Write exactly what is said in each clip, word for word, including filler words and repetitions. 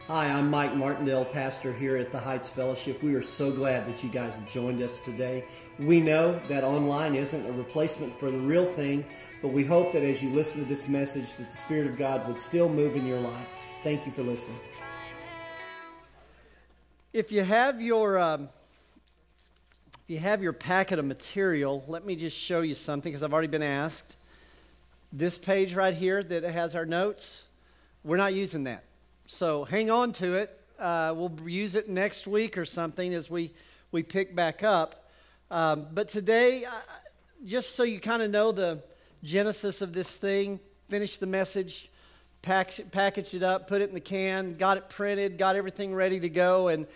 Hi, I'm Mike Martindale, pastor here at the Heights Fellowship. We are so glad that you guys have joined us today. We know that online isn't a replacement for the real thing, but we hope that as you listen to this message that the Spirit of God would still move in your life. Thank you for listening. If you have your um, if you have your packet of material, let me just show you something because I've already been asked. This page right here that has our notes, we're not using that. So hang on to it. Uh, we'll use it next week or something as we, we pick back up. Um, but today, uh, just so you kind of know the genesis of this thing, finish the message, pack, package it up, put it in the can, got it printed, got everything ready to go. And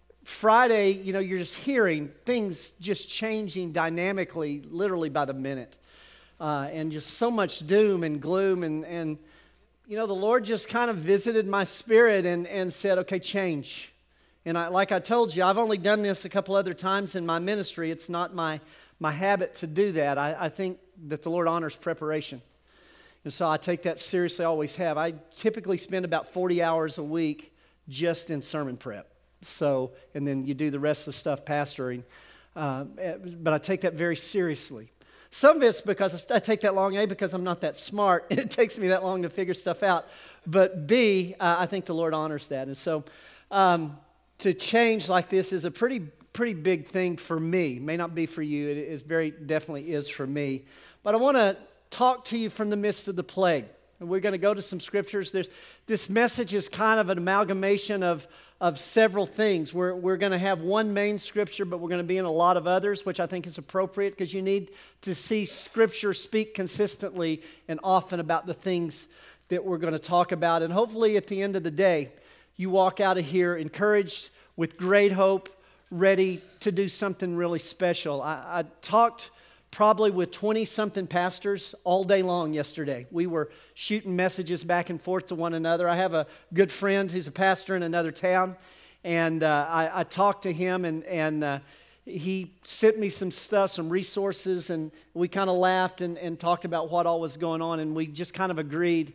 Friday, you know, you're just hearing things just changing dynamically, literally by the minute. Uh, and just so much doom and gloom and and you know, the Lord just kind of visited my spirit and, and said, okay, change. And I, like I told you, I've only done this a couple other times in my ministry. It's not my, my habit to do that. I, I think that the Lord honors preparation. And so I take that seriously, I always have. I typically spend about forty hours a week just in sermon prep. So, and then you do the rest of the stuff pastoring. Uh, but I take that very seriously. Some of it's because I take that long, A, because I'm not that smart. It takes me that long to figure stuff out. But B, uh, I think the Lord honors that. And so um, to change like this is a pretty pretty big thing for me. It may not be for you. It is very definitely is for me. But I want to talk to you from the midst of the plague. And we're going to go to some scriptures. There's, this message is kind of an amalgamation of, of several things. We're, we're going to have one main scripture, but we're going to be in a lot of others, which I think is appropriate because you need to see Scripture speak consistently and often about the things that we're going to talk about. And hopefully at the end of the day, you walk out of here encouraged with great hope, ready to do something really special. I, I talked probably with twenty-something pastors all day long yesterday. We were shooting messages back and forth to one another. I have a good friend who's a pastor in another town, and uh, I, I talked to him, and, and uh, he sent me some stuff, some resources, and we kind of laughed and, and talked about what all was going on, and we just kind of agreed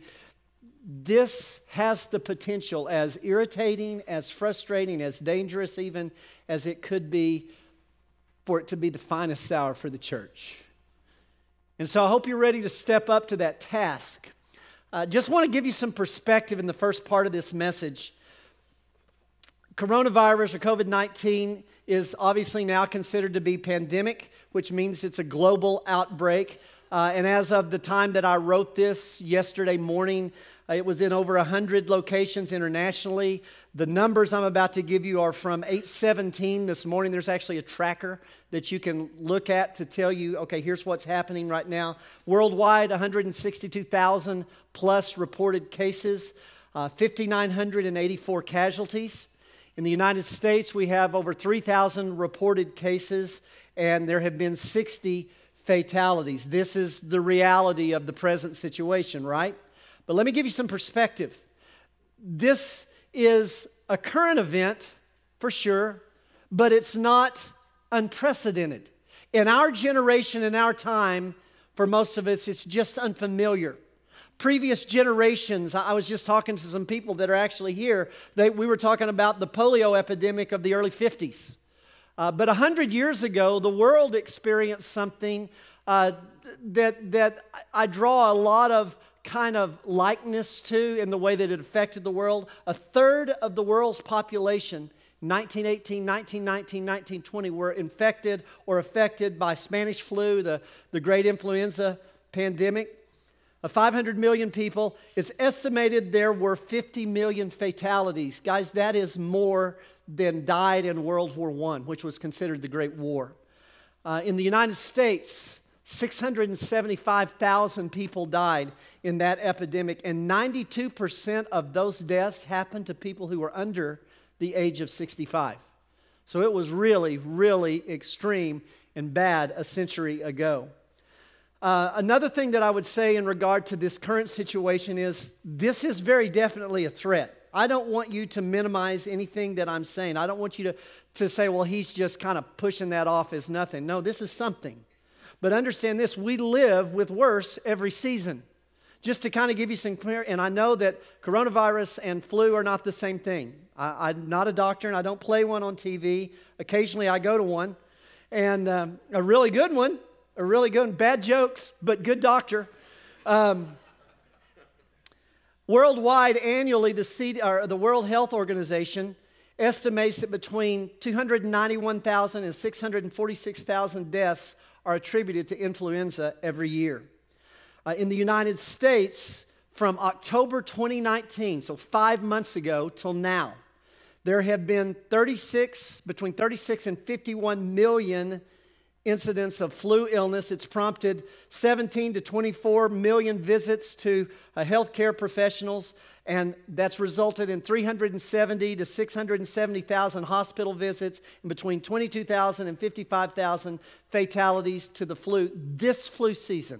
this has the potential, as irritating, as frustrating, as dangerous even as it could be, for it to be the finest hour for the church. And so I hope you're ready to step up to that task. Uh, just want to give you some perspective in the first part of this message. Coronavirus or covid nineteen is obviously now considered to be pandemic, which means it's a global outbreak. Uh, and as of the time that I wrote this yesterday morning, uh, it was in over one hundred locations internationally. The numbers I'm about to give you are from eight seventeen this morning. There's actually a tracker that you can look at to tell you, okay, here's what's happening right now. Worldwide, one hundred sixty-two thousand plus reported cases, uh, five thousand nine hundred eighty-four casualties. In the United States, we have over three thousand reported cases, and there have been sixty fatalities. This is the reality of the present situation, right? But let me give you some perspective. This is a current event, for sure, but it's not unprecedented. In our generation, in our time, for most of us, it's just unfamiliar. Previous generations, I was just talking to some people that are actually here. They, we were talking about the polio epidemic of the early fifties. Uh, but a hundred years ago, the world experienced something uh, that, that I draw a lot of kind of likeness to in the way that it affected the world. A third of the world's population, nineteen eighteen, nineteen nineteen, nineteen twenty, were infected or affected by Spanish flu, the, the great influenza pandemic. Of five hundred million people, it's estimated there were fifty million fatalities. Guys, that is more than died in World War One, which was considered the Great War. Uh, in the United States, six hundred seventy-five thousand people died in that epidemic, and ninety-two percent of those deaths happened to people who were under the age of sixty-five. So it was really, really extreme and bad a century ago. Uh, another thing that I would say in regard to this current situation is this is very definitely a threat. I don't want you to minimize anything that I'm saying. I don't want you to, to say, well, he's just kind of pushing that off as nothing. No, this is something. But understand this, we live with worse every season. Just to kind of give you some clear, and I know that coronavirus and flu are not the same thing. I, I'm not a doctor, and I don't play one on T V. Occasionally I go to one, and um, a really good one, a really good one. Bad jokes, but good doctor. Um, worldwide, annually, the, C, or the World Health Organization estimates that between two hundred ninety-one thousand and six hundred forty-six thousand deaths are attributed to influenza every year. Uh, in the United States, from October twenty nineteen, so five months ago till now, there have been thirty-six, between thirty-six and fifty-one million incidents of flu illness. It's prompted seventeen to twenty-four million visits to uh, healthcare professionals, and that's resulted in three hundred seventy to six hundred seventy thousand hospital visits and between twenty-two thousand and fifty-five thousand fatalities to the flu this flu season.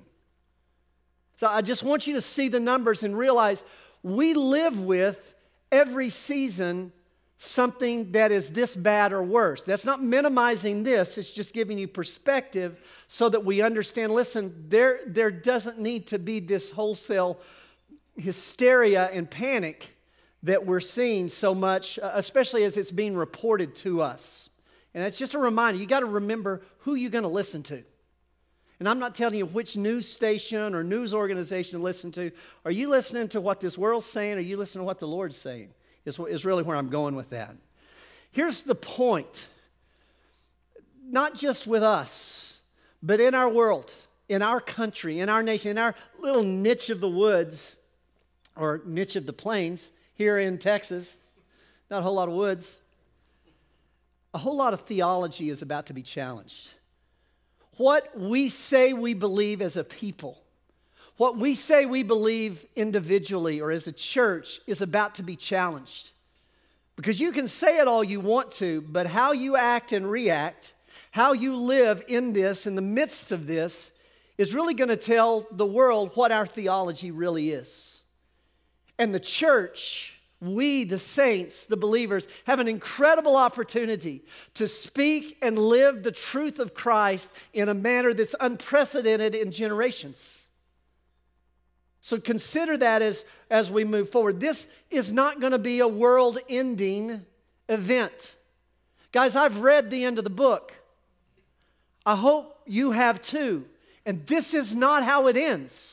So I just want you to see the numbers and realize we live with every season something that is this bad or worse. That's not minimizing this. It's just giving you perspective so that we understand, listen, there, there doesn't need to be this wholesale hysteria and panic that we're seeing so much, especially as it's being reported to us. And it's just a reminder, you got to remember who you're going to listen to. And I'm not telling you which news station or news organization to listen to. Are you listening to what this world's saying, or are you listening to what the Lord's saying? Is, is really where I'm going with that. Here's the point. Not just with us, but in our world, in our country, in our nation, in our little niche of the woods, or niche of the plains here in Texas, not a whole lot of woods, a whole lot of theology is about to be challenged. What we say we believe as a people, what we say we believe individually or as a church is about to be challenged. Because you can say it all you want to, but how you act and react, how you live in this, in the midst of this, is really going to tell the world what our theology really is. And the church, we, the saints, the believers, have an incredible opportunity to speak and live the truth of Christ in a manner that's unprecedented in generations. So consider that as, as we move forward. This is not going to be a world-ending event. Guys, I've read the end of the book. I hope you have too. And this is not how it ends.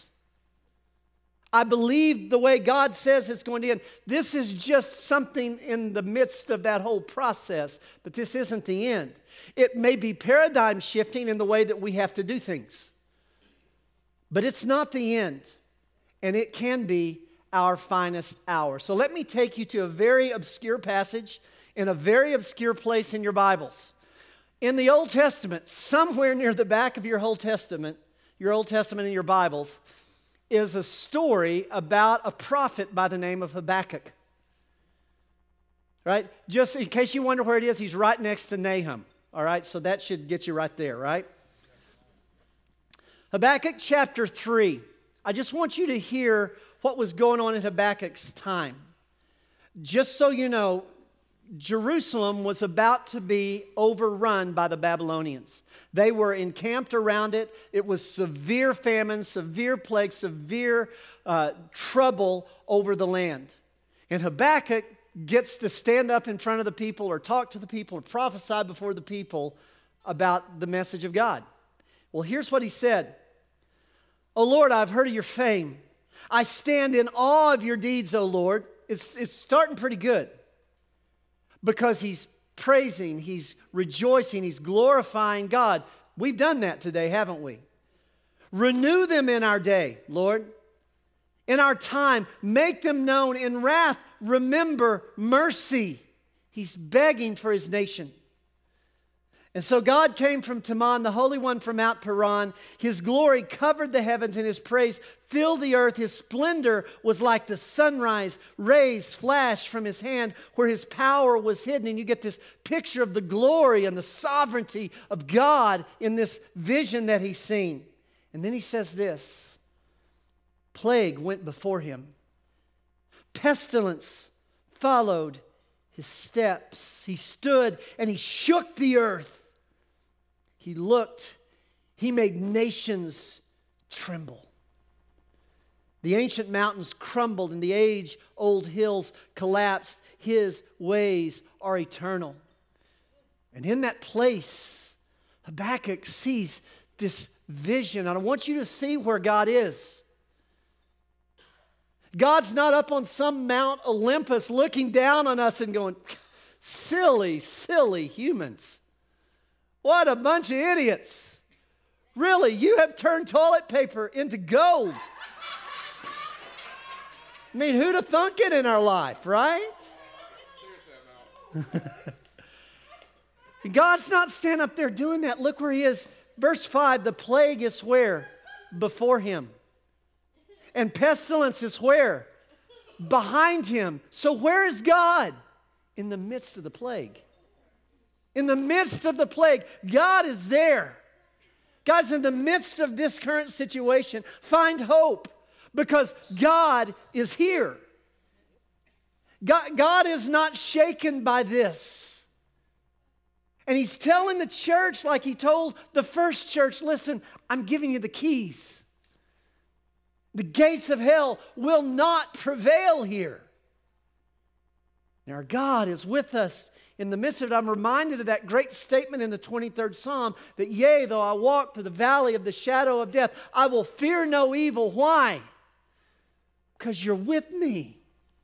I believe the way God says it's going to end. This is just something in the midst of that whole process, but this isn't the end. It may be paradigm shifting in the way that we have to do things, but it's not the end, and it can be our finest hour. So let me take you to a very obscure passage in a very obscure place in your Bibles. In the Old Testament, somewhere near the back of your Old Testament, your Old Testament in your Bibles, is a story about a prophet by the name of Habakkuk. Right? Just in case you wonder where it is, he's right next to Nahum. All right? So that should get you right there, right? Habakkuk chapter three. I just want you to hear what was going on in Habakkuk's time. Just so you know, Jerusalem was about to be overrun by the Babylonians. They were encamped around it. It was severe famine, severe plague, severe uh, trouble over the land. And Habakkuk gets to stand up in front of the people or talk to the people or prophesy before the people about the message of God. Well, here's what he said. "O Lord, I've heard of your fame. I stand in awe of your deeds, O Lord." It's, it's starting pretty good. Because he's praising, he's rejoicing, he's glorifying God. We've done that today, haven't we? "Renew them in our day, Lord. In our time, make them known. In wrath, remember mercy." He's begging for his nation. And so God came from Teman, the Holy One from Mount Paran. His glory covered the heavens, and his praise filled the earth. His splendor was like the sunrise. Rays flashed from his hand where his power was hidden. And you get this picture of the glory and the sovereignty of God in this vision that he's seen. And then he says this: plague went before him. Pestilence followed his steps. He stood and he shook the earth. He looked, he made nations tremble. The ancient mountains crumbled and the age-old hills collapsed. His ways are eternal. And in that place, Habakkuk sees this vision. And I want you to see where God is. God's not up on some Mount Olympus looking down on us and going, silly, silly humans. What a bunch of idiots. Really, you have turned toilet paper into gold. I mean, who'd have thunk it in our life, right? Seriously, no. God's not standing up there doing that. Look where he is. Verse five, the plague is where? Before him. And pestilence is where? Behind him. So where is God? In the midst of the plague. In the midst of the plague, God is there. Guys, in the midst of this current situation, find hope because God is here. God, God is not shaken by this. And he's telling the church like he told the first church, listen, I'm giving you the keys. The gates of hell will not prevail here. And our God is with us in the midst of it. I'm reminded of that great statement in the twenty-third Psalm that, yea, though I walk through the valley of the shadow of death, I will fear no evil. Why? Because you're with me.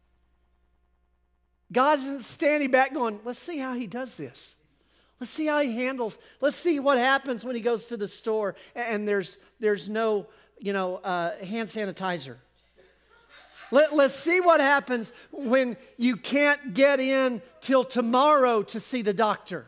God isn't standing back going, let's see how he does this. Let's see how he handles. Let's see what happens when he goes to the store and there's, there's no, you know, uh, hand sanitizer. Let, let's see what happens when you can't get in till tomorrow to see the doctor.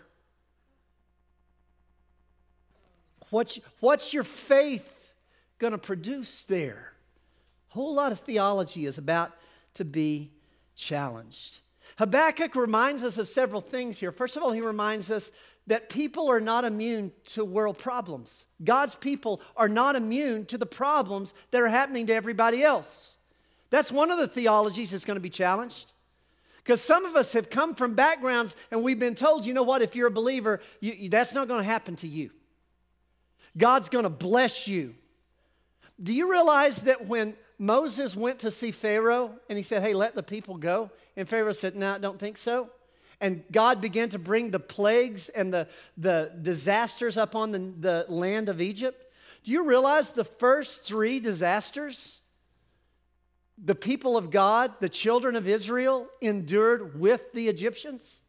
What's, what's your faith going to produce there? A whole lot of theology is about to be challenged. Habakkuk reminds us of several things here. First of all, he reminds us that people are not immune to world problems. God's people are not immune to the problems that are happening to everybody else. That's one of the theologies that's going to be challenged. Because some of us have come from backgrounds and we've been told, you know what, if you're a believer, you, you, that's not going to happen to you. God's going to bless you. Do you realize that when Moses went to see Pharaoh and he said, hey, let the people go? And Pharaoh said, no, I don't think so. And God began to bring the plagues and the, the disasters up on the, the land of Egypt. Do you realize the first three disasters, the people of God, the children of Israel, endured with the Egyptians?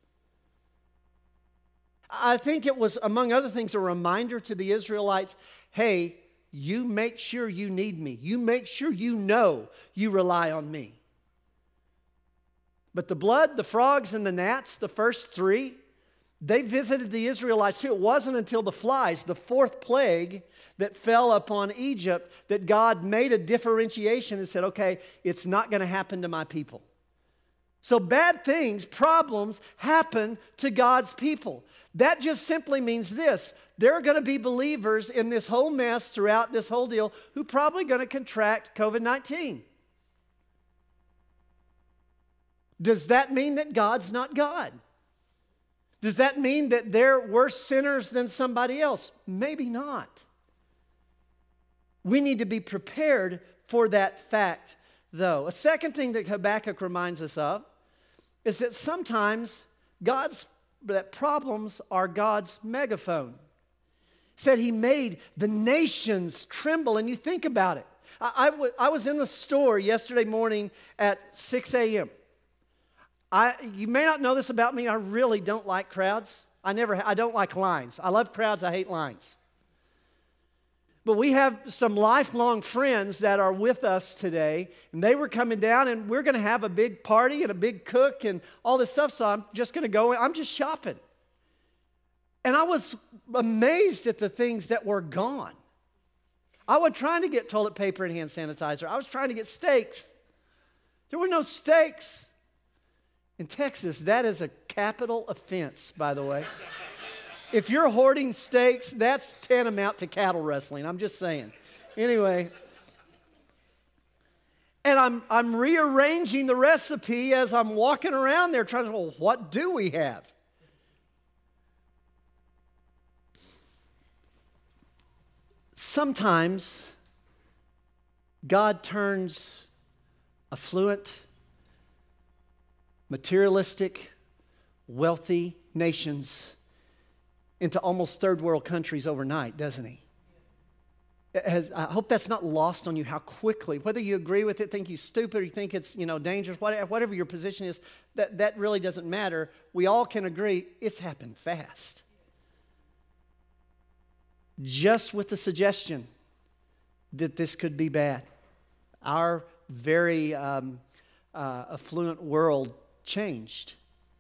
I think it was, among other things, a reminder to the Israelites, hey, you make sure you need me. You make sure you know you rely on me. But the blood, the frogs, and the gnats, the first three, they visited the Israelites too. It wasn't until the flies, the fourth plague that fell upon Egypt, that God made a differentiation and said, okay, it's not going to happen to my people. So bad things, problems happen to God's people. That just simply means this. There are going to be believers in this whole mess throughout this whole deal who are probably going to contract covid nineteen. Does that mean that God's not God? Does that mean that they're worse sinners than somebody else? Maybe not. We need to be prepared for that fact, though. A second thing that Habakkuk reminds us of is that sometimes God's that problems are God's megaphone. He said he made the nations tremble, and you think about it. I, I, w- I was in the store yesterday morning at six a.m. I, you may not know this about me. I really don't like crowds. I never. I don't like lines. I love crowds. I hate lines. But we have some lifelong friends that are with us today, and they were coming down, and we're going to have a big party and a big cook and all this stuff, so I'm just going to go, I'm just shopping. And I was amazed at the things that were gone. I was trying to get toilet paper and hand sanitizer. I was trying to get steaks. There were no steaks. In Texas, that is a capital offense, by the way. If you're hoarding steaks, that's tantamount to cattle wrestling. I'm just saying. Anyway. And I'm, I'm rearranging the recipe as I'm walking around there trying to, well, what do we have? Sometimes God turns affluent, materialistic, wealthy nations into almost third world countries overnight, doesn't he? Has, I hope that's not lost on you how quickly, whether you agree with it, think he's stupid, or you think it's, you know, dangerous, whatever, whatever your position is, that, that really doesn't matter. We all can agree it's happened fast. Just with the suggestion that this could be bad. Our very um, uh, affluent world changed.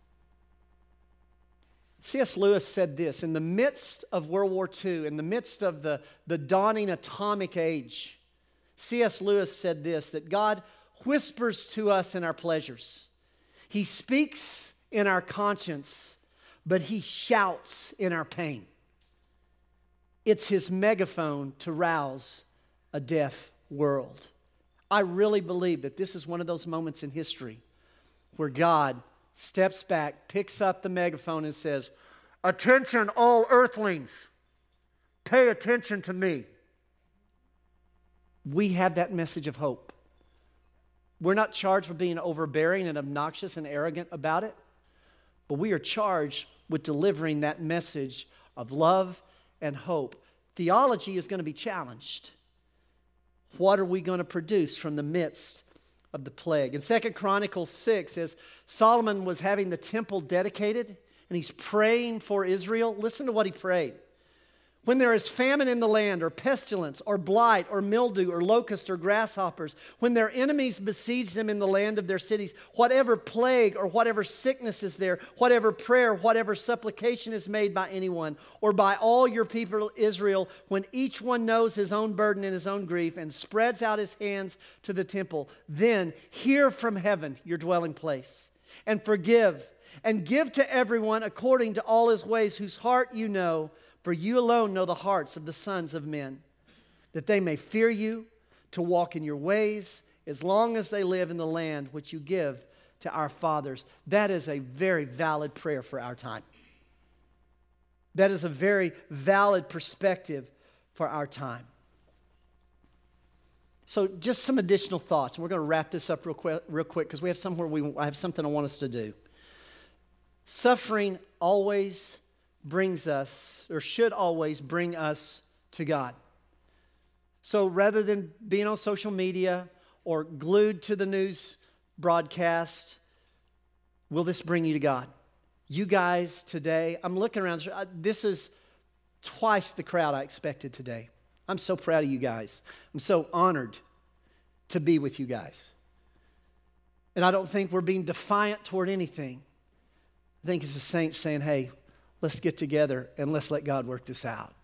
C S Lewis said this, in the midst of World War Two, in the midst of the, the dawning atomic age, C S Lewis said this, that God whispers to us in our pleasures. He speaks in our conscience, but He shouts in our pain. It's His megaphone to rouse a deaf world. I really believe that this is one of those moments in history where God steps back, picks up the megaphone and says, "Attention, all earthlings, pay attention to me." We have that message of hope. We're not charged with being overbearing and obnoxious and arrogant about it, but we are charged with delivering that message of love and hope. Theology is going to be challenged. What are we going to produce from the midst of the plague? In Second Chronicles six, as Solomon was having the temple dedicated and he's praying for Israel, listen to what he prayed. When there is famine in the land, or pestilence, or blight, or mildew, or locust, or grasshoppers, when their enemies besiege them in the land of their cities, whatever plague or whatever sickness is there, whatever prayer, whatever supplication is made by anyone, or by all your people Israel, when each one knows his own burden and his own grief, and spreads out his hands to the temple, then hear from heaven your dwelling place, and forgive, and give to everyone according to all his ways, whose heart you know, for you alone know the hearts of the sons of men, that they may fear you, to walk in your ways, as long as they live in the land which you give to our fathers. That is a very valid prayer for our time. That is a very valid perspective for our time. So just some additional thoughts. We're going to wrap this up real quick, real quick because we have somewhere we I have something I want us to do. Suffering always brings us, or should always bring us to God. So rather than being on social media or glued to the news broadcast, will this bring you to God? You guys today, I'm looking around, this is twice the crowd I expected today. I'm so proud of you guys. I'm so honored to be with you guys. And I don't think we're being defiant toward anything. I think it's the saints saying, hey, let's get together and let's let God work this out.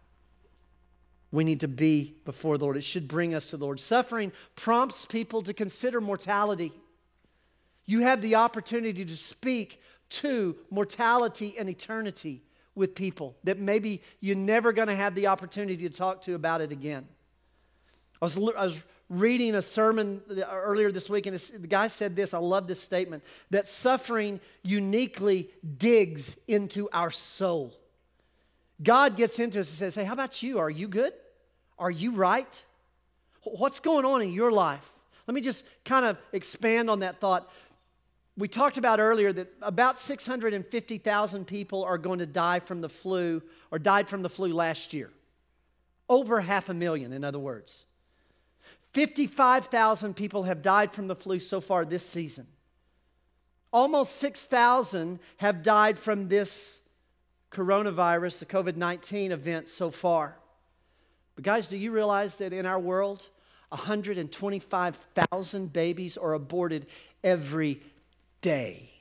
We need to be before the Lord. It should bring us to the Lord. Suffering prompts people to consider mortality. You have the opportunity to speak to mortality and eternity with people that maybe you're never going to have the opportunity to talk to about it again. I was, I was reading a sermon earlier this week, and the guy said this, I love this statement, that suffering uniquely digs into our soul. God gets into us and says, hey, how about you? Are you good? Are you right? What's going on in your life? Let me just kind of expand on that thought. We talked about earlier that about six hundred fifty thousand people are going to die from the flu, or died from the flu last year. Over half a million, in other words. fifty-five thousand people have died from the flu so far this season. Almost six thousand have died from this coronavirus, the covid nineteen event so far. But guys, do you realize that in our world, one hundred twenty-five thousand babies are aborted every day?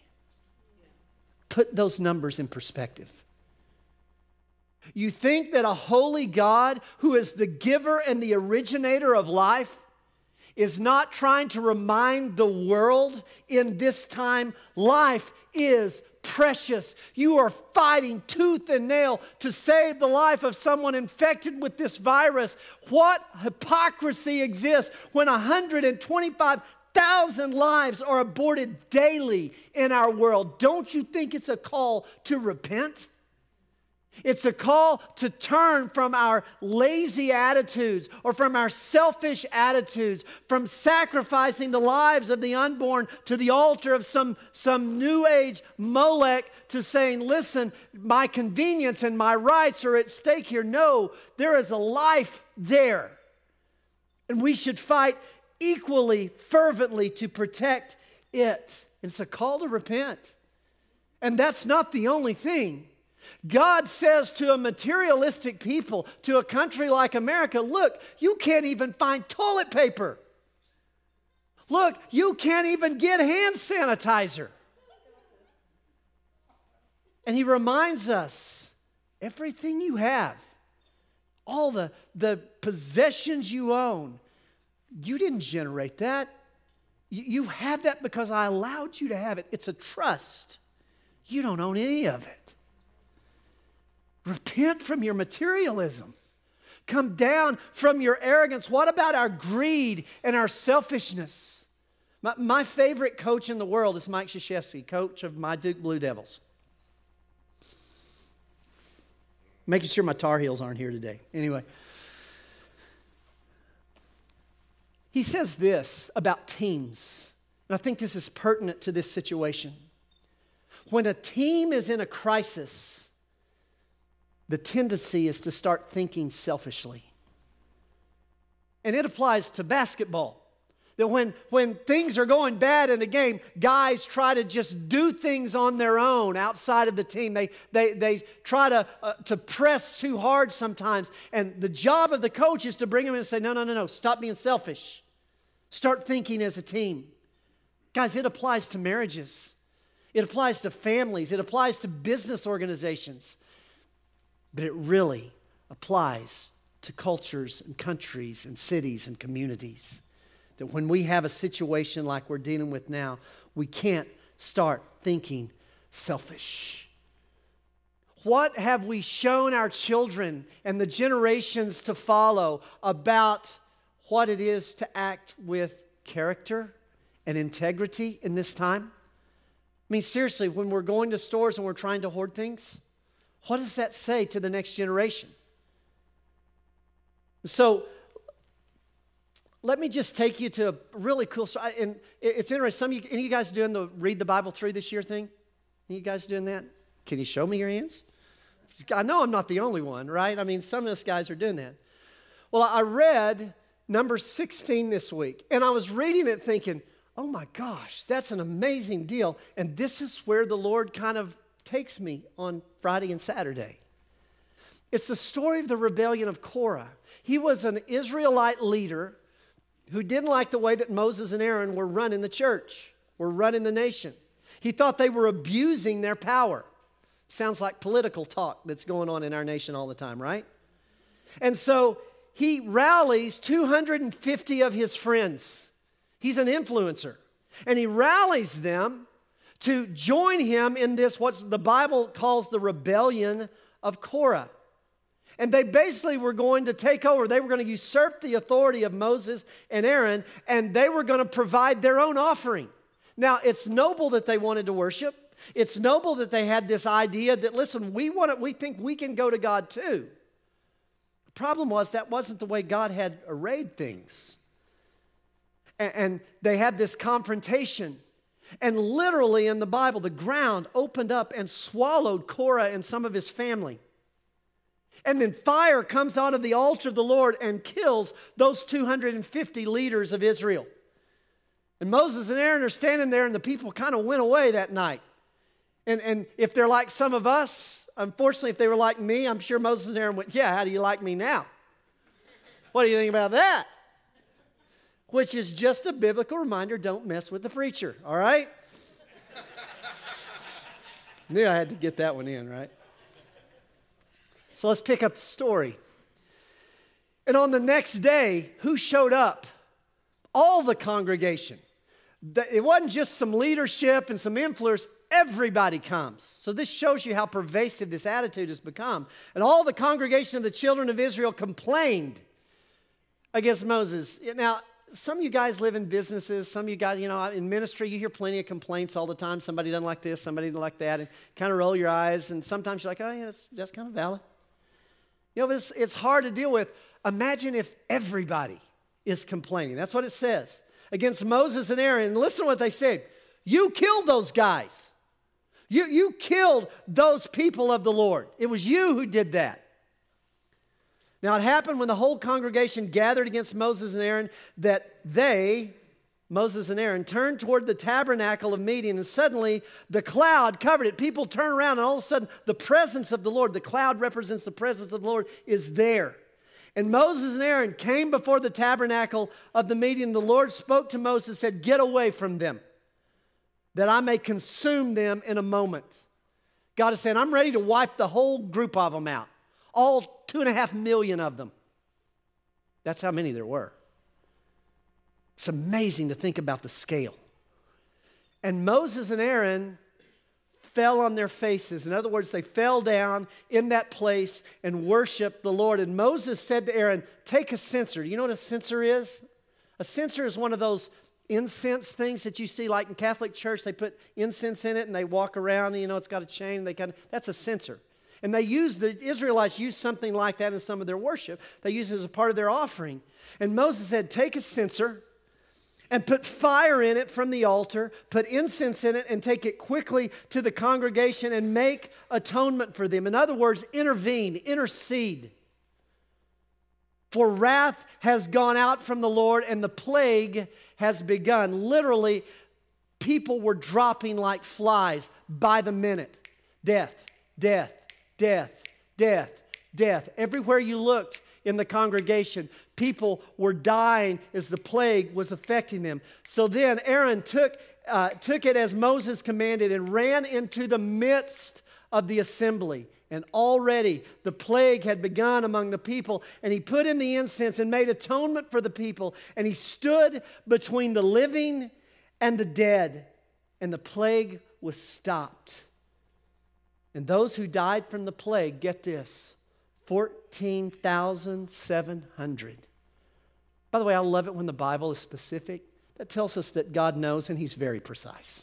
Put those numbers in perspective. You think that a holy God who is the giver and the originator of life is not trying to remind the world in this time, life is precious. You are fighting tooth and nail to save the life of someone infected with this virus. What hypocrisy exists when one hundred twenty-five thousand lives are aborted daily in our world? Don't you think it's a call to repent? It's a call to turn from our lazy attitudes or from our selfish attitudes, from sacrificing the lives of the unborn to the altar of some, some new age Molech, to saying, listen, my convenience and my rights are at stake here. No, there is a life there. And we should fight equally fervently to protect it. It's a call to repent. And that's not the only thing. God says to a materialistic people, to a country like America, look, you can't even find toilet paper. Look, you can't even get hand sanitizer. And he reminds us, everything you have, all the, the possessions you own, you didn't generate that. You, you have that because I allowed you to have it. It's a trust. You don't own any of it. Repent from your materialism. Come down from your arrogance. What about our greed and our selfishness? My, my favorite coach in the world is Mike Krzyzewski, coach of my Duke Blue Devils. Making sure my Tar Heels aren't here today. Anyway. He says this about teams, and I think this is pertinent to this situation. When a team is in a crisis, the tendency is to start thinking selfishly. And it applies to basketball. That when, when things are going bad in a game, guys try to just do things on their own outside of the team. They, they, they try to, uh, to press too hard sometimes. And the job of the coach is to bring them in and say, no, no, no, no, stop being selfish. Start thinking as a team. Guys, it applies to marriages. It applies to families. It applies to business organizations. But it really applies to cultures and countries and cities and communities. That when we have a situation like we're dealing with now, we can't start thinking selfish. What have we shown our children and the generations to follow about what it is to act with character and integrity in this time? I mean, seriously, when we're going to stores and we're trying to hoard things, what does that say to the next generation? So, let me just take you to a really cool story. And it's interesting. Some of you, any of you guys doing the read the Bible through this year thing? Any of you guys doing that? Can you show me your hands? I know I'm not the only one, right? I mean, some of us guys are doing that. Well, I read number sixteen this week, and I was reading it thinking, oh my gosh, that's an amazing deal. And this is where the Lord kind of takes me on Friday and Saturday. It's the story of the rebellion of Korah. He was an Israelite leader who didn't like the way that Moses and Aaron were running the church, were running the nation. He thought they were abusing their power. Sounds like political talk that's going on in our nation all the time, right? And so he rallies two hundred fifty of his friends. He's an influencer. And he rallies them to join him in this, what the Bible calls the rebellion of Korah. And they basically were going to take over. They were going to usurp the authority of Moses and Aaron, and they were going to provide their own offering. Now, it's noble that they wanted to worship. It's noble that they had this idea that, listen, we want it, we think we can go to God too. The problem was that wasn't the way God had arrayed things. And, and they had this confrontation. And literally in the Bible, the ground opened up and swallowed Korah and some of his family. And then fire comes out of the altar of the Lord and kills those two hundred fifty leaders of Israel. And Moses and Aaron are standing there, and the people kind of went away that night. And, and if they're like some of us, unfortunately, if they were like me, I'm sure Moses and Aaron went, yeah, how do you like me now? What do you think about that? Which is just a biblical reminder, don't mess with the preacher, all right? Knew I had to get that one in, right? So let's pick up the story. And on the next day, who showed up? All the congregation. It wasn't just some leadership and some influencers. Everybody comes. So this shows you how pervasive this attitude has become. And all the congregation of the children of Israel complained against Moses. Now, some of you guys live in businesses. Some of you guys, you know, in ministry, you hear plenty of complaints all the time. Somebody doesn't like this, somebody doesn't like that, and kind of roll your eyes. And sometimes you're like, oh, yeah, that's, that's kind of valid. You know, but it's, it's hard to deal with. Imagine if everybody is complaining. That's what it says. Against Moses and Aaron. And listen to what they said. You killed those guys. You, you killed those people of the Lord. It was you who did that. Now, it happened when the whole congregation gathered against Moses and Aaron that they, Moses and Aaron, turned toward the tabernacle of meeting, and suddenly the cloud covered it. People turn around, and all of a sudden the presence of the Lord, the cloud represents the presence of the Lord, is there. And Moses and Aaron came before the tabernacle of the meeting. The Lord spoke to Moses and said, get away from them, that I may consume them in a moment. God is saying, I'm ready to wipe the whole group of them out. All two and a half million of them. That's how many there were. It's amazing to think about the scale. And Moses and Aaron fell on their faces. In other words, they fell down in that place and worshiped the Lord. And Moses said to Aaron, take a censer. You know what a censer is? A censer is one of those incense things that you see, like in Catholic Church, they put incense in it and they walk around, and you know, it's got a chain. They kind of, that's a censer. And they use, the Israelites use something like that in some of their worship. They use it as a part of their offering. And Moses said, take a censer and put fire in it from the altar, put incense in it, and take it quickly to the congregation and make atonement for them. In other words, intervene, intercede. For wrath has gone out from the Lord, and the plague has begun. Literally, people were dropping like flies by the minute. Death, death, death, death, death. Everywhere you looked in the congregation, people were dying as the plague was affecting them. So then Aaron took, uh, took it as Moses commanded and ran into the midst of the assembly. And already the plague had begun among the people. And he put in the incense and made atonement for the people. And he stood between the living and the dead. And the plague was stopped. And those who died from the plague, get this, fourteen thousand seven hundred. By the way, I love it when the Bible is specific. That tells us that God knows, and He's very precise.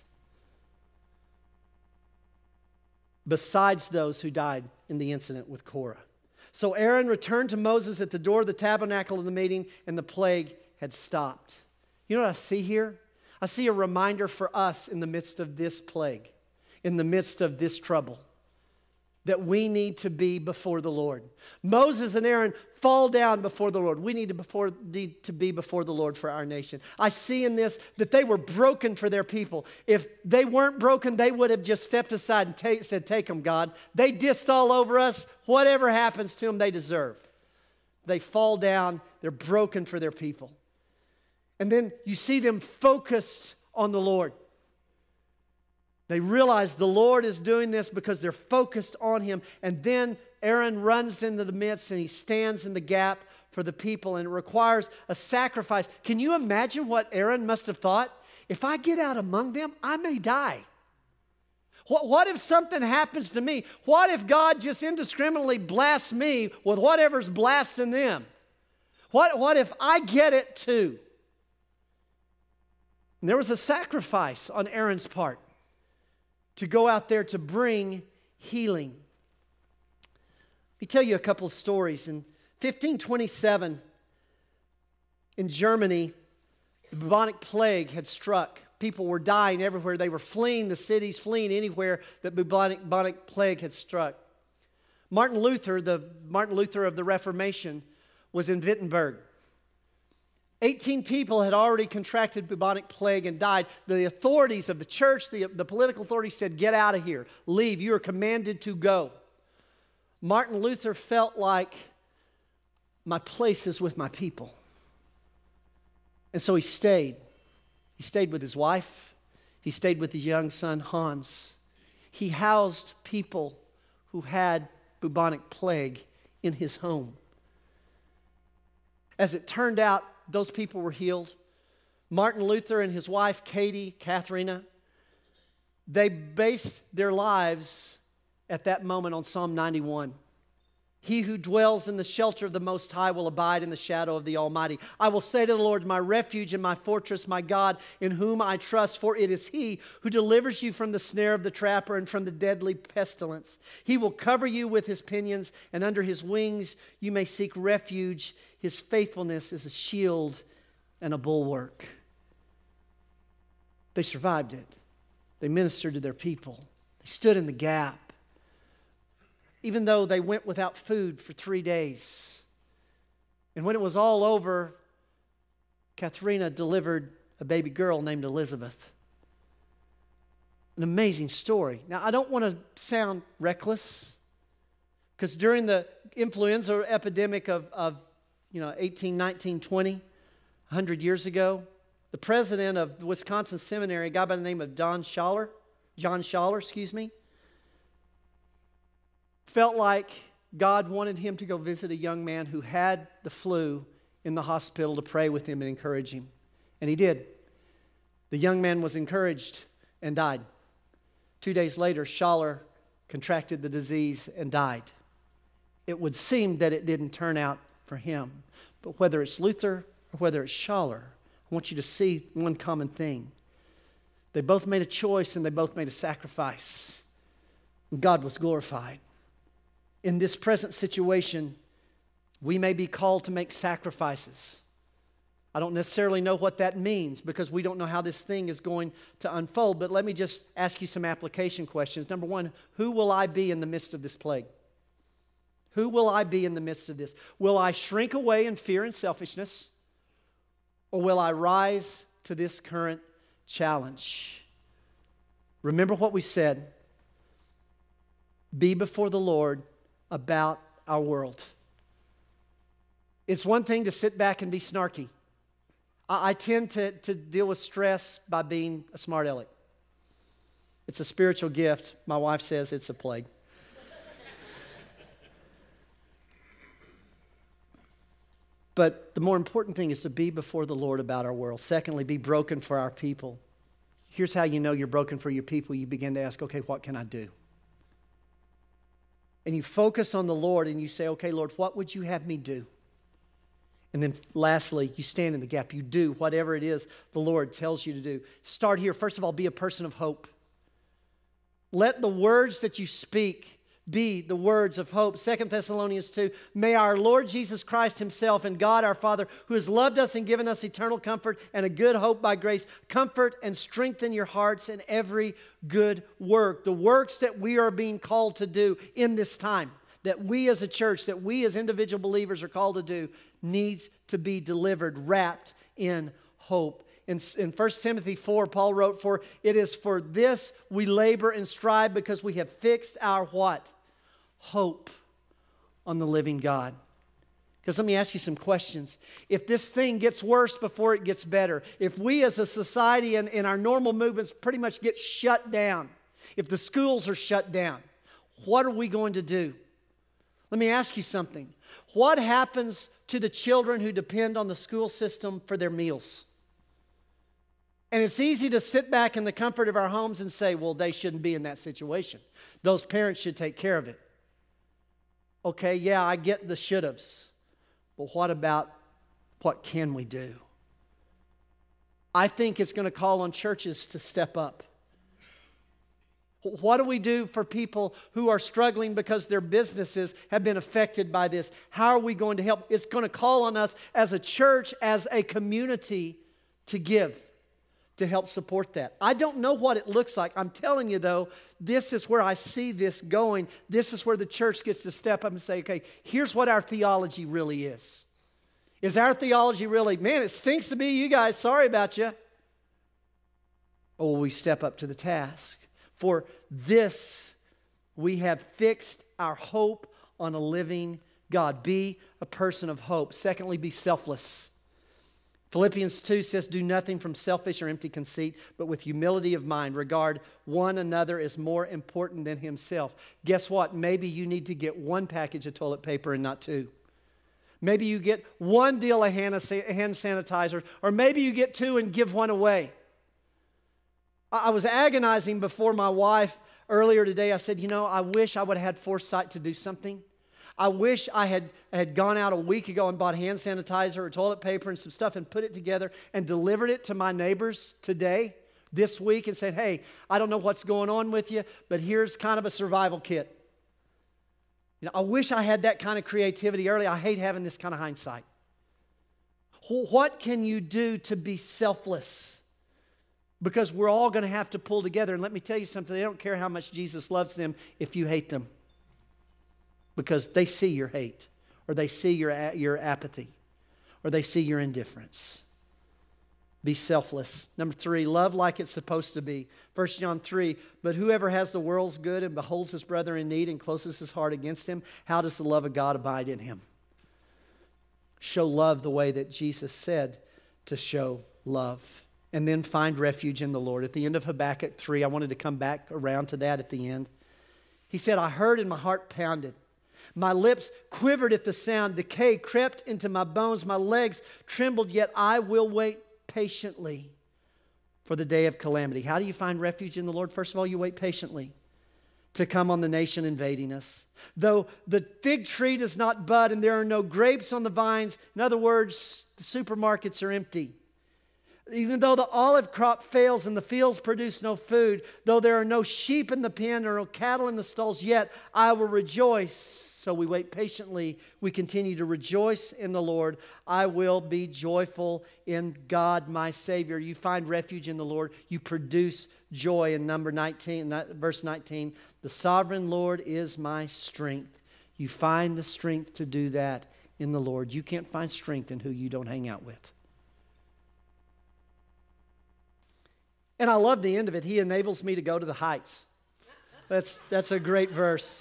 Besides those who died in the incident with Korah. So Aaron returned to Moses at the door of the tabernacle of the meeting, and the plague had stopped. You know what I see here? I see a reminder for us in the midst of this plague, in the midst of this trouble, that we need to be before the Lord. Moses and Aaron fall down before the Lord. We need to, before, need to be before the Lord for our nation. I see in this that they were broken for their people. If they weren't broken, they would have just stepped aside and take, said, take them, God. They dissed all over us. Whatever happens to them, they deserve. They fall down. They're broken for their people. And then you see them focused on the Lord. They realize the Lord is doing this because they're focused on Him. And then Aaron runs into the midst and he stands in the gap for the people, and it requires a sacrifice. Can you imagine what Aaron must have thought? If I get out among them, I may die. What, what if something happens to me? What if God just indiscriminately blasts me with whatever's blasting them? What, what if I get it too? And there was a sacrifice on Aaron's part to go out there to bring healing. Let me tell you a couple of stories. In fifteen twenty-seven, in Germany, the bubonic plague had struck. People were dying everywhere. They were fleeing the cities, fleeing anywhere that bubonic, bubonic plague had struck. Martin Luther, the Martin Luther of the Reformation, was in Wittenberg. eighteen people had already contracted bubonic plague and died. The authorities of the church, the, the political authorities said, get out of here. Leave. You are commanded to go. Martin Luther felt like, my place is with my people. And so he stayed. He stayed with his wife. He stayed with his young son, Hans. He housed people who had bubonic plague in his home. As it turned out, those people were healed. Martin Luther and his wife, Katie, Katharina, they based their lives at that moment on Psalm ninety-one. He who dwells in the shelter of the Most High will abide in the shadow of the Almighty. I will say to the Lord, my refuge and my fortress, my God, in whom I trust, for it is He who delivers you from the snare of the trapper and from the deadly pestilence. He will cover you with His pinions, and under His wings you may seek refuge. His faithfulness is a shield and a bulwark. They survived it. They ministered to their people. They stood in the gap. Even though they went without food for three days. And when it was all over, Katharina delivered a baby girl named Elizabeth. An amazing story. Now, I don't want to sound reckless, because during the influenza epidemic of, of you know, eighteen, nineteen, twenty, one hundred years ago, the president of Wisconsin Seminary, a guy by the name of Don Schaller, John Schaller, excuse me, felt like God wanted him to go visit a young man who had the flu in the hospital to pray with him and encourage him. And he did. The young man was encouraged and died. Two days later, Schaller contracted the disease and died. It would seem that it didn't turn out for him. But whether it's Luther or whether it's Schaller, I want you to see one common thing. They both made a choice and they both made a sacrifice. And God was glorified. In this present situation, we may be called to make sacrifices. I don't necessarily know what that means because we don't know how this thing is going to unfold, but let me just ask you some application questions. Number one, who will I be in the midst of this plague? Who will I be in the midst of this? Will I shrink away in fear and selfishness, or will I rise to this current challenge? Remember what we said. Be before the Lord about our world. It's one thing to sit back and be snarky. I, I tend to, to deal with stress by being a smart aleck. It's a spiritual gift. My wife says it's a plague. But the more important thing is to be before the Lord about our world. Secondly, be broken for our people. Here's how you know you're broken for your people. You begin to ask, okay, what can I do? And you focus on the Lord and you say, okay, Lord, what would you have me do? And then lastly, you stand in the gap. You do whatever it is the Lord tells you to do. Start here. First of all, be a person of hope. Let the words that you speak be the words of hope. Second Thessalonians two, may our Lord Jesus Christ Himself and God our Father, who has loved us and given us eternal comfort and a good hope by grace, comfort and strengthen your hearts in every good work. The works that we are being called to do in this time, that we as a church, that we as individual believers are called to do, needs to be delivered, wrapped in hope. In, in First Timothy four, Paul wrote, for it is for this we labor and strive, because we have fixed our what? Hope on the living God. Because let me ask you some questions. If this thing gets worse before it gets better, if we as a society and, and our normal movements pretty much get shut down, if the schools are shut down, what are we going to do? Let me ask you something. What happens to the children who depend on the school system for their meals? And it's easy to sit back in the comfort of our homes and say, well, they shouldn't be in that situation. Those parents should take care of it. Okay, yeah, I get the should-haves. But what about what can we do? I think it's going to call on churches to step up. What do we do for people who are struggling because their businesses have been affected by this? How are we going to help? It's going to call on us as a church, as a community, to give, to help support that. I don't know what it looks like. I'm telling you, though, this is where I see this going. This is where the church gets to step up and say, okay, here's what our theology really is. Is our theology really, man, it stinks to be you guys, sorry about you? Or will we step up to the task? For this, we have fixed our hope on a living God. Be a person of hope. Secondly, be selfless. Philippians two says, do nothing from selfish or empty conceit, but with humility of mind, regard one another as more important than himself. Guess what? Maybe you need to get one package of toilet paper and not two. Maybe you get one deal of hand sanitizer, or maybe you get two and give one away. I was agonizing before my wife earlier today. I said, you know, I wish I would have had foresight to do something. I wish I had, had gone out a week ago and bought hand sanitizer or toilet paper and some stuff and put it together and delivered it to my neighbors today, this week, and said, hey, I don't know what's going on with you, but here's kind of a survival kit. You know, I wish I had that kind of creativity early. I hate having this kind of hindsight. What can you do to be selfless? Because we're all going to have to pull together. And let me tell you something, they don't care how much Jesus loves them if you hate them. Because they see your hate, or they see your, your apathy, or they see your indifference. Be selfless. Number three, love like it's supposed to be. First John three, but whoever has the world's good and beholds his brother in need and closes his heart against him, how does the love of God abide in him? Show love the way that Jesus said to show love. And then find refuge in the Lord. At the end of Habakkuk three, I wanted to come back around to that at the end. He said, I heard and my heart pounded. My lips quivered at the sound. Decay crept into my bones. My legs trembled, yet I will wait patiently for the day of calamity. How do you find refuge in the Lord? First of all, you wait patiently to come on the nation invading us. Though the fig tree does not bud and there are no grapes on the vines, in other words, the supermarkets are empty. Even though the olive crop fails and the fields produce no food, though there are no sheep in the pen or no cattle in the stalls, yet I will rejoice. So we wait patiently. We continue to rejoice in the Lord. I will be joyful in God, my Savior. You find refuge in the Lord. You produce joy. In number nineteen, verse nineteen, the sovereign Lord is my strength. You find the strength to do that in the Lord. You can't find strength in who you don't hang out with. And I love the end of it. He enables me to go to the heights. That's that's a great verse.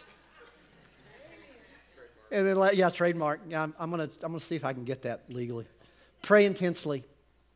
And then, yeah, trademark. Yeah, I'm, I'm gonna I'm gonna see if I can get that legally. Pray intensely.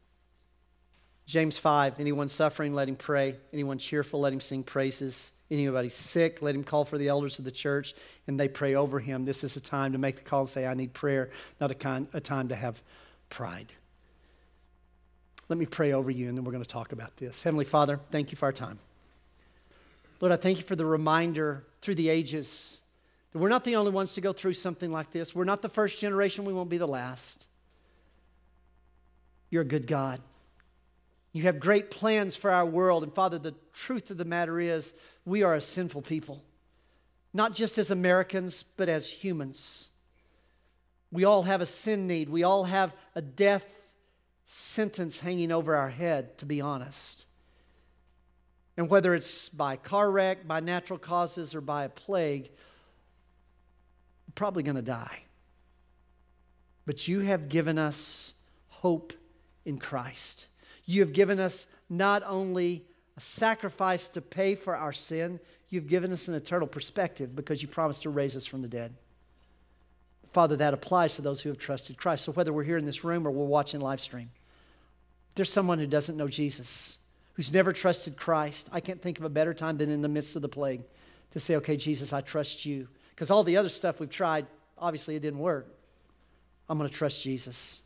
James five. Anyone suffering, let him pray. Anyone cheerful, let him sing praises. Anybody sick, let him call for the elders of the church, and they pray over him. This is a time to make the call and say, I need prayer, not a, kind, a time to have pride. Let me pray over you, and then we're going to talk about this. Heavenly Father, thank you for our time. Lord, I thank you for the reminder through the ages that we're not the only ones to go through something like this. We're not the first generation. We won't be the last. You're a good God. You have great plans for our world. And Father, the truth of the matter is we are a sinful people, not just as Americans, but as humans. We all have a sin need. We all have a death sentence hanging over our head, to be honest. And whether it's by car wreck, by natural causes, or by a plague, we're probably going to die. But you have given us hope in Christ. You have given us not only a sacrifice to pay for our sin, you've given us an eternal perspective because you promised to raise us from the dead. Father, that applies to those who have trusted Christ. So whether we're here in this room or we're watching live stream, if there's someone who doesn't know Jesus, who's never trusted Christ, I can't think of a better time than in the midst of the plague to say, okay, Jesus, I trust you. Because all the other stuff we've tried, obviously it didn't work. I'm going to trust Jesus.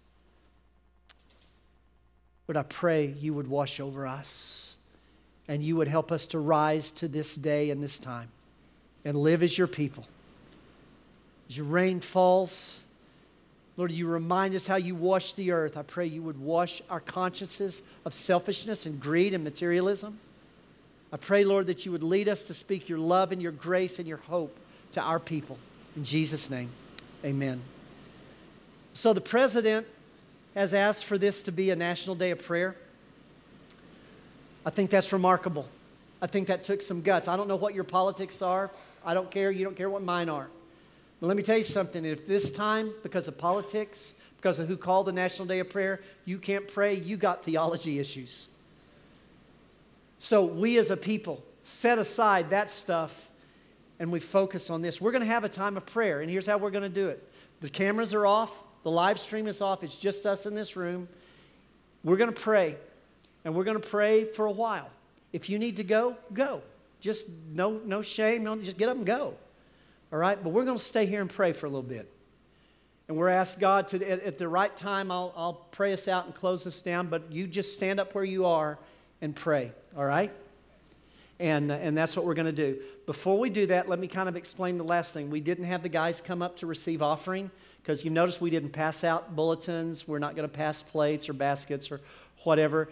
Lord, I pray you would wash over us and you would help us to rise to this day and this time and live as your people. As your rain falls, Lord, you remind us how you wash the earth. I pray you would wash our consciences of selfishness and greed and materialism. I pray, Lord, that you would lead us to speak your love and your grace and your hope to our people. In Jesus' name, amen. So the president has asked for this to be a national day of prayer. I think that's remarkable. I think that took some guts. I don't know what your politics are. I don't care. You don't care what mine are. But let me tell you something. If this time, because of politics, because of who called the National Day of Prayer, you can't pray, you got theology issues. So we as a people set aside that stuff and we focus on this. We're going to have a time of prayer, and here's how we're going to do it. The cameras are off. The live stream is off. It's just us in this room. We're going to pray, and we're going to pray for a while. If you need to go, go. Just no, no shame. No, just get up and go. All right? But we're going to stay here and pray for a little bit. And we're asked God to, at, at the right time, I'll, I'll pray us out and close us down, but you just stand up where you are and pray. All right? And, uh, and that's what we're going to do. Before we do that, let me kind of explain the last thing. We didn't have the guys come up to receive offering because you notice we didn't pass out bulletins. We're not going to pass plates or baskets or whatever.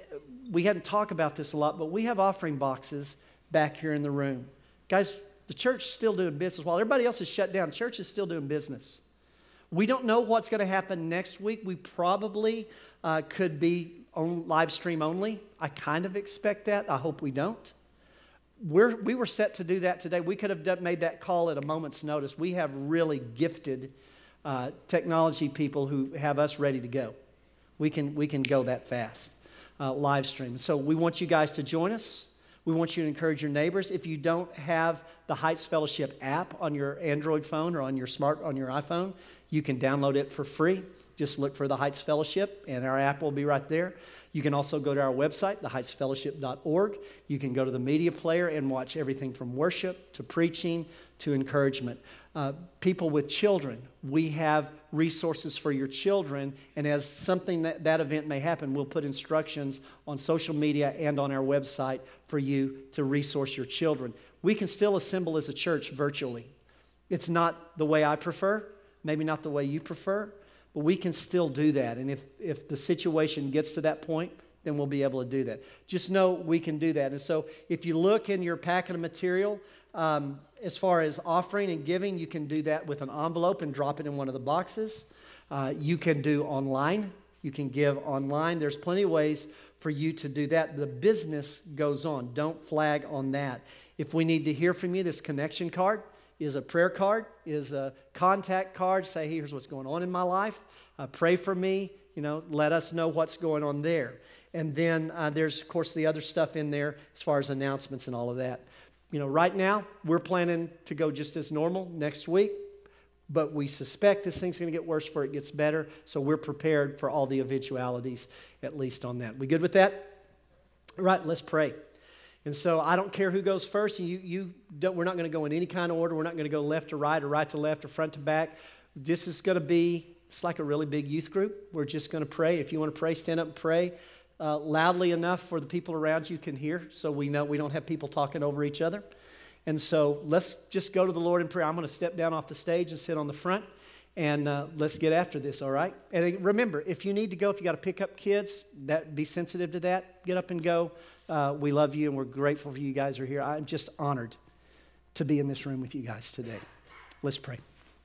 We hadn't talked about this a lot, but we have offering boxes back here in the room. Guys, the church is still doing business. While everybody else is shut down, church is still doing business. We don't know what's going to happen next week. We probably uh, could be on live stream only. I kind of expect that. I hope we don't. We're, we were set to do that today. We could have done, made that call at a moment's notice. We have really gifted uh, technology people who have us ready to go. We can, we can go that fast, uh, live stream. So we want you guys to join us. We want you to encourage your neighbors. If you don't have the Heights Fellowship app on your Android phone or on your smart on your iPhone, you can download it for free. Just look for the Heights Fellowship, and our app will be right there. You can also go to our website, the heights fellowship dot org. You can go to the media player and watch everything from worship to preaching to encouragement. Uh, people with children, we have resources for your children, and as something that, that event may happen, we'll put instructions on social media and on our website for you to resource your children. We can still assemble as a church virtually. It's not the way I prefer, maybe not the way you prefer, but we can still do that. And if, if the situation gets to that point, then we'll be able to do that. Just know we can do that. And so if you look in your packet of material, um, as far as offering and giving, you can do that with an envelope and drop it in one of the boxes. Uh, you can do online. You can give online. There's plenty of ways for you to do that. The business goes on. Don't flag on that. If we need to hear from you, this connection card is a prayer card, is a contact card. Say, hey, here's what's going on in my life. Uh, pray for me. You know, let us know what's going on there. And then uh, there's, of course, the other stuff in there as far as announcements and all of that. You know, right now, we're planning to go just as normal next week, but we suspect this thing's going to get worse before it gets better, so we're prepared for all the eventualities, at least on that. We good with that? All right, let's pray. And so I don't care who goes first. You, you don't, we're not going to go in any kind of order. We're not going to go left to right or right to left or front to back. This is going to be, it's like a really big youth group. We're just going to pray. If you want to pray, stand up and pray uh, loudly enough for the people around you can hear, so we know we don't have people talking over each other. And so let's just go to the Lord in prayer. I'm going to step down off the stage and sit on the front, and uh, let's get after this, all right? And remember, if you need to go, if you got to pick up kids, that be sensitive to that. Get up and go. Uh, we love you, and we're grateful for you guys are here. I'm just honored to be in this room with you guys today. Let's pray.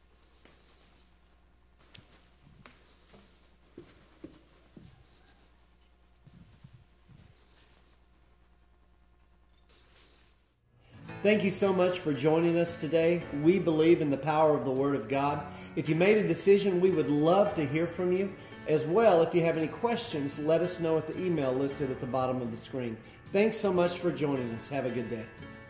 Thank you so much for joining us today. We believe in the power of the Word of God. If you made a decision, we would love to hear from you. As well, if you have any questions, let us know at the email listed at the bottom of the screen. Thanks so much for joining us. Have a good day.